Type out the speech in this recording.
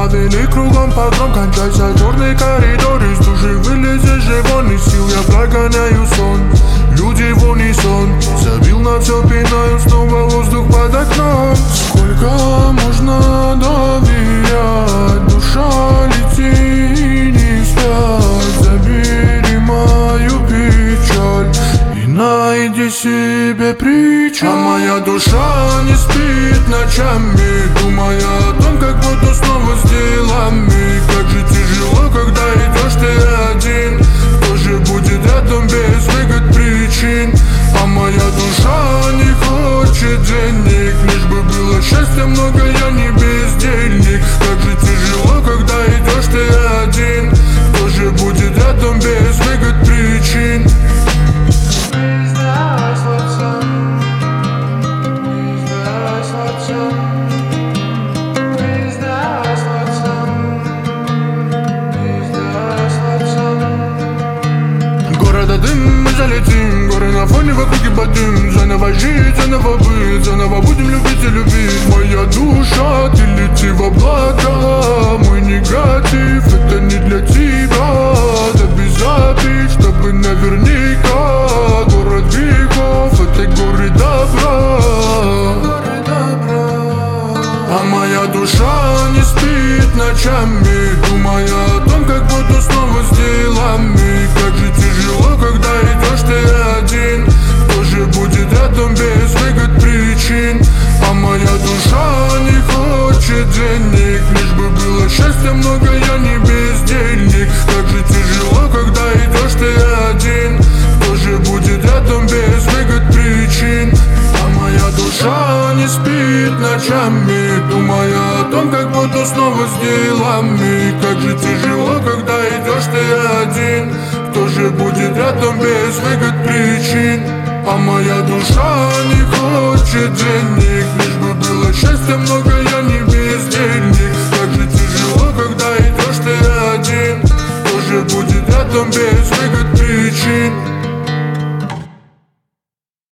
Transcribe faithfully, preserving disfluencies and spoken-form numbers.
Остановили кругом погром, кончается черный коридор. Из души вылезешь же вон, из сил я прогоняю сон. Люди в унисон, забил на все, пинаю снова воздух под окном. Сколько можно доверять, душа лети, не спать. Забери мою печаль и найди себе причал. А моя душа не спит ночами, думая о том, как буду снова с делами. Как же тяжело, когда идешь ты один. Кто же будет рядом без выгод причин? А моя душа не хочет денег, лишь бы было счастья много, я не бездельник. Как же тяжело, когда идешь ты один. Кто же будет рядом без выгод причин? Города дым, мы залетим, горы на фоне, в округе бодим. Заново жить, заново быть, заново будем любить и любить. Моя душа, ты лети в облака. Мой негатив, это не для тебя. Да без обид, чтобы наверняка. Город грехов, это горы добра. А моя душа не спит ночами, думая о том, как буду снова с делами. Как же тяжело, когда идешь ты один. Кто же будет рядом без выгод причин? А моя душа не хочет денег, лишь бы было счастья много, я не бездельник. Как же тяжело, когда идешь ты один. Кто же будет рядом без выгод причин? А моя душа не спит ночами, думая о том, как буду снова с делами. Как же тяжело, когда идешь ты один. Кто же будет рядом без выгод причин? А моя душа не хочет денег, лишь бы было счастья много, я